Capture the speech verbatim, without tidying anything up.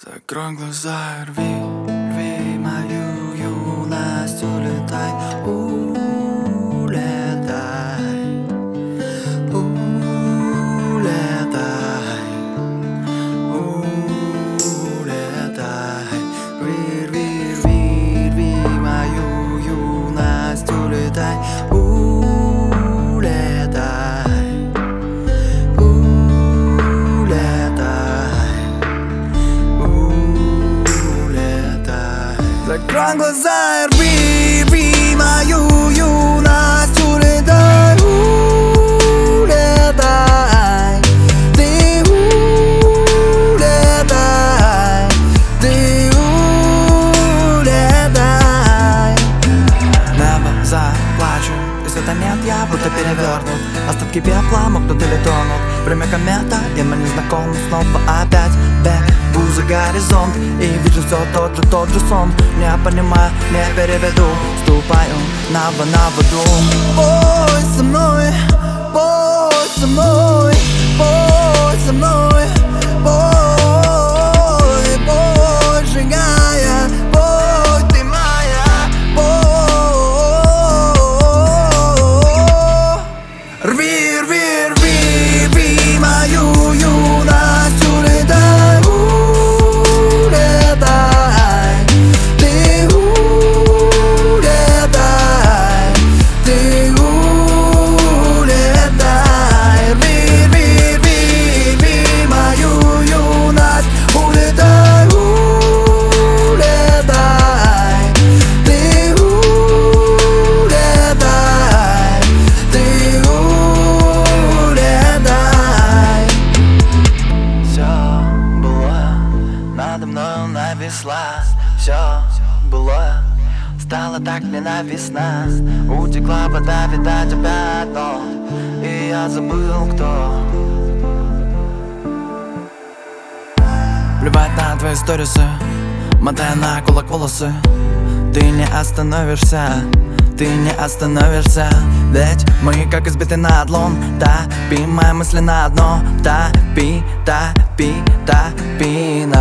Закрой глаза, рви, рви мою юность, улетай, улетай, улетай, улетай, рви, рви, рви, рви мою юность, улетай, улетай, улетай, улетай. Закрой глаза и рви, рви мою юность, улетай, улетай, ты улетай, ты улетай. Небо заплачет, если это нет, я будто перевернут. Остатки пепла мокнут или тонут. Время комета, и мы не знакомы снова опять. Бегу за горизонт и вижу все тот же, тот же сон. Не понимаю, не переведу, ступаю на на воду. Пой со мной, пой со мной, пой со мной, пой, пой, сжигая, пой, ты моя, пой. Рви, рви, рви, рви мою юность, улетай, улетай, ты улетай, ты улетай. Рви, рви, рви, рви мою юность, улетай, улетай, ты улетай, ты улетай. Все было надо мною нависла, все было стало так ненавистно. Утекла вода, видать опять дно, и я забыл кто. Плевать на твои сторисы, мотая на кулак волосы. Ты не остановишься, ты не остановишься. Ведь мы как избитый надлом, топи мои мысли на дно. Топи, топи, топи на